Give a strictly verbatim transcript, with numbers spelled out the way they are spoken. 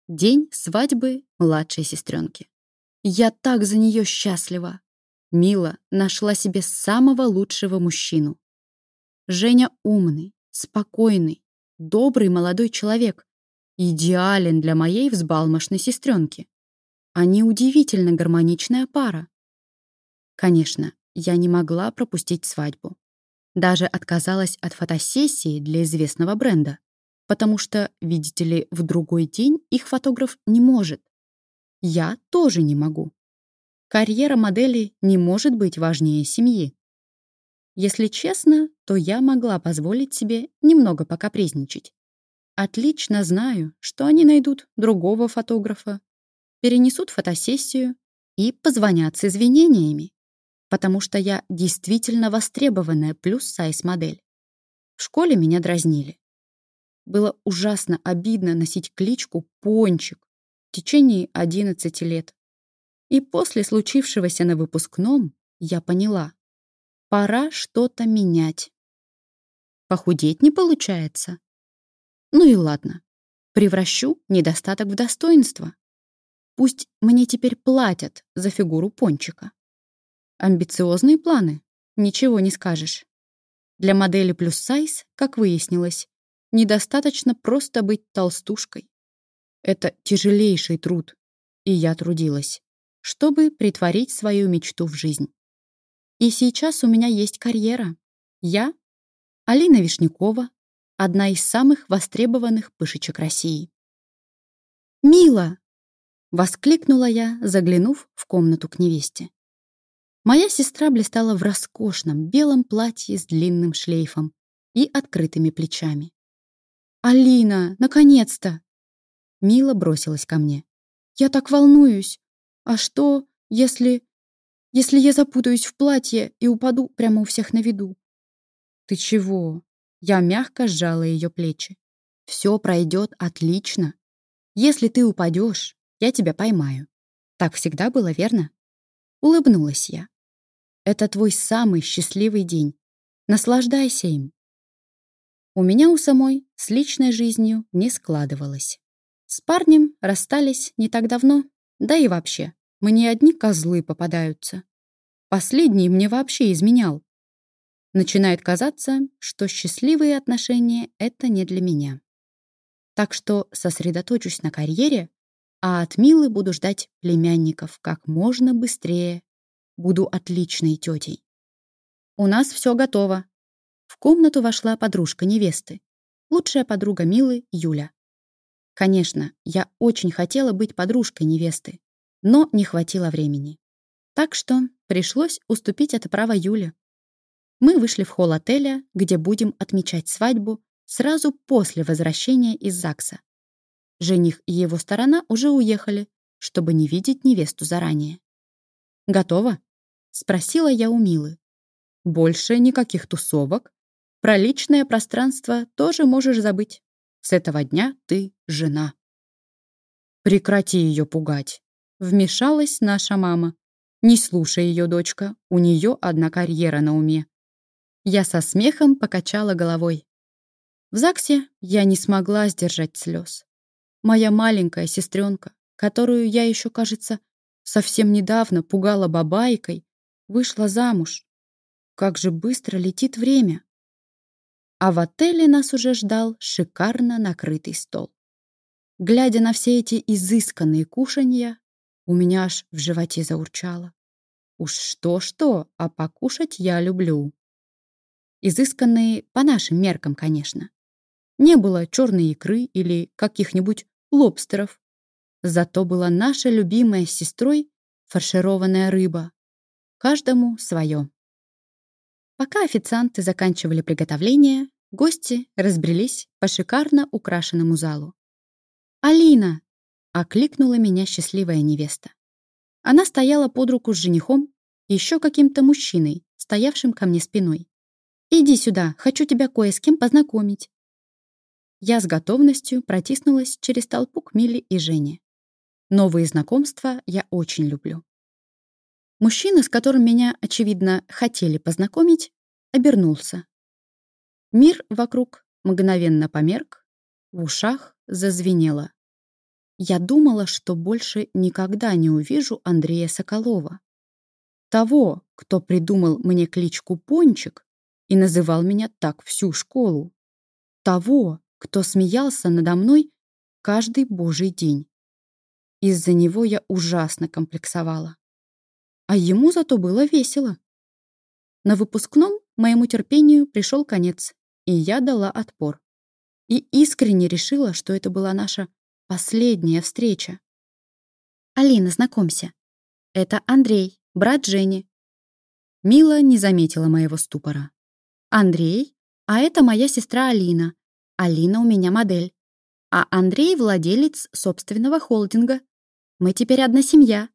День свадьбы младшей сестренки. Я так за нее счастлива. Мила нашла себе самого лучшего мужчину. Женя умный, спокойный, добрый молодой человек. Идеален для моей взбалмошной сестренки. Они удивительно гармоничная пара. Конечно, я не могла пропустить свадьбу. Даже отказалась от фотосессии для известного бренда, потому что, видите ли, в другой день их фотограф не может. Я тоже не могу. Карьера модели не может быть важнее семьи. Если честно, то я могла позволить себе немного покапризничать. Отлично знаю, что они найдут другого фотографа, перенесут фотосессию и позвонят с извинениями, потому что я действительно востребованная плюс-сайз модель. В школе меня дразнили. Было ужасно обидно носить кличку «Пончик» в течение одиннадцати лет. И после случившегося на выпускном я поняла, пора что-то менять. Похудеть не получается. Ну и ладно, превращу недостаток в достоинство. Пусть мне теперь платят за фигуру Пончика. Амбициозные планы, ничего не скажешь. Для модели плюс-сайз, как выяснилось, недостаточно просто быть толстушкой. Это тяжелейший труд, и я трудилась, чтобы притворить свою мечту в жизнь. И сейчас у меня есть карьера. Я — Алина Вишнякова, одна из самых востребованных пышечек России. «Мила!» — воскликнула я, заглянув в комнату к невесте. Моя сестра блистала в роскошном белом платье с длинным шлейфом и открытыми плечами. «Алина, наконец-то!» Мила бросилась ко мне. «Я так волнуюсь! А что, если... если я запутаюсь в платье и упаду прямо у всех на виду?» «Ты чего?» Я мягко сжала ее плечи. «Все пройдет отлично. Если ты упадешь, я тебя поймаю. Так всегда было, верно?» Улыбнулась я. «Это твой самый счастливый день. Наслаждайся им». У меня у самой с личной жизнью не складывалось. С парнем расстались не так давно, да и вообще, мне одни козлы попадаются. Последний мне вообще изменял. Начинает казаться, что счастливые отношения — это не для меня. Так что сосредоточусь на карьере, а от Милы буду ждать племянников как можно быстрее. Буду отличной тетей. У нас все готово. В комнату вошла подружка невесты, лучшая подруга Милы, Юля. Конечно, я очень хотела быть подружкой невесты, но не хватило времени. Так что пришлось уступить это право Юле. Мы вышли в холл отеля, где будем отмечать свадьбу сразу после возвращения из ЗАГСа. Жених и его сторона уже уехали, чтобы не видеть невесту заранее. «Готово?» — спросила я у Милы. «Больше никаких тусовок. Про личное пространство тоже можешь забыть. С этого дня ты жена». «Прекрати ее пугать», — вмешалась наша мама. «Не слушай ее, дочка, у нее одна карьера на уме». Я со смехом покачала головой. В ЗАГСе я не смогла сдержать слез. Моя маленькая сестренка, которую я еще, кажется, совсем недавно пугала бабайкой, вышла замуж. Как же быстро летит время. А в отеле нас уже ждал шикарно накрытый стол. Глядя на все эти изысканные кушанья, у меня аж в животе заурчало. Уж что-что, а покушать я люблю. Изысканные по нашим меркам, конечно. Не было черной икры или каких-нибудь лобстеров. Зато была наша любимая с сестрой фаршированная рыба. Каждому свое. Пока официанты заканчивали приготовление, гости разбрелись по шикарно украшенному залу. «Алина!» — окликнула меня счастливая невеста. Она стояла под руку с женихом и еще каким-то мужчиной, стоявшим ко мне спиной. «Иди сюда, хочу тебя кое с кем познакомить». Я с готовностью протиснулась через толпу к Миле и Жене. Новые знакомства я очень люблю. Мужчина, с которым меня, очевидно, хотели познакомить, обернулся. Мир вокруг мгновенно померк, в ушах зазвенело. Я думала, что больше никогда не увижу Андрея Соколова. Того, кто придумал мне кличку Пончик и называл меня так всю школу. Того, кто смеялся надо мной каждый божий день. Из-за него я ужасно комплексовала. А ему зато было весело. На выпускном моему терпению пришел конец, и я дала отпор. И искренне решила, что это была наша последняя встреча. «Алина, знакомься. Это Андрей, брат Жени». Мила не заметила моего ступора. «Андрей? А это моя сестра Алина. Алина у меня модель. А Андрей — владелец собственного холдинга. Мы теперь одна семья».